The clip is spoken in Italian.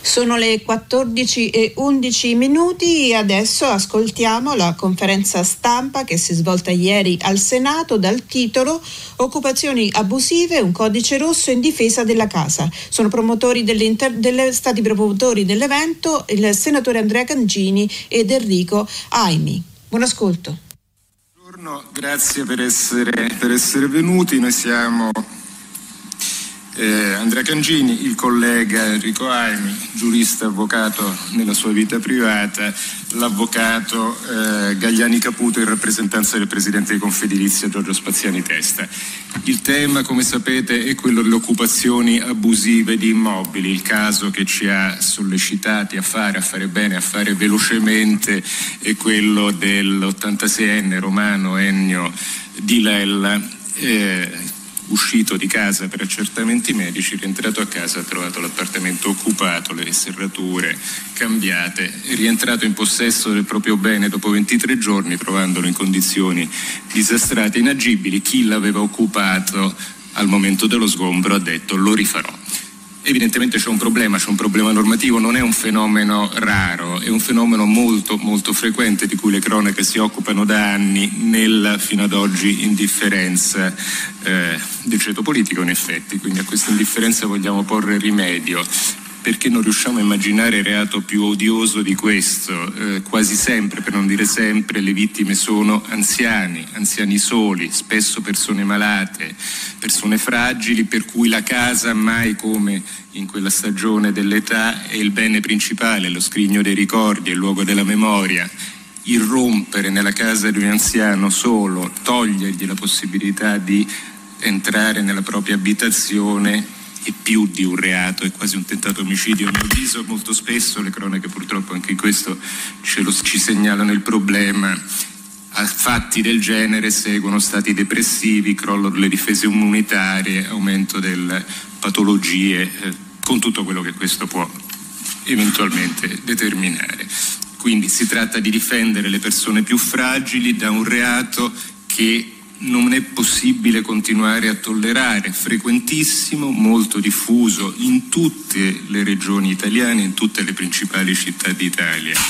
Sono le 14:11 e adesso ascoltiamo la conferenza stampa che si è svolta ieri al Senato dal titolo Occupazioni abusive, un codice rosso in difesa della casa. Sono stati promotori dell'evento il senatore Andrea Cangini ed Enrico Aimi. Buon ascolto. Buongiorno, grazie per essere venuti. Noi siamo Andrea Cangini, il collega Enrico Aimi, giurista avvocato nella sua vita privata, l'avvocato Gagliani Caputo in rappresentanza del presidente di Confedilizia Giorgio Spaziani Testa. Il tema, come sapete, è quello delle occupazioni abusive di immobili, il caso che ci ha sollecitati a fare bene, a fare velocemente è quello dell'86enne romano Ennio Di Lella, uscito di casa per accertamenti medici, rientrato a casa ha trovato l'appartamento occupato, le serrature cambiate, è rientrato in possesso del proprio bene dopo 23 giorni trovandolo in condizioni disastrate, inagibili. Chi l'aveva occupato al momento dello sgombro ha detto: lo rifarò. Evidentemente c'è un problema normativo, non è un fenomeno raro, è un fenomeno molto molto frequente di cui le cronache si occupano da anni nella fino ad oggi indifferenza del ceto politico, in effetti. Quindi a questa indifferenza vogliamo porre rimedio, perché non riusciamo a immaginare reato più odioso di questo. Quasi sempre, per non dire sempre, le vittime sono anziani soli, spesso persone malate, persone fragili, per cui la casa mai come in quella stagione dell'età è il bene principale, lo scrigno dei ricordi, il luogo della memoria. Irrompere nella casa di un anziano solo, togliergli la possibilità di entrare nella propria abitazione è più di un reato, è quasi un tentato omicidio. A mio avviso molto spesso le cronache purtroppo anche in questo ci segnalano il problema. A fatti del genere seguono stati depressivi, crollo delle difese immunitarie, aumento delle patologie, con tutto quello che questo può eventualmente determinare. Quindi si tratta di difendere le persone più fragili da un reato che non è possibile continuare a tollerare, frequentissimo, molto diffuso in tutte le regioni italiane, in tutte le principali città d'Italia.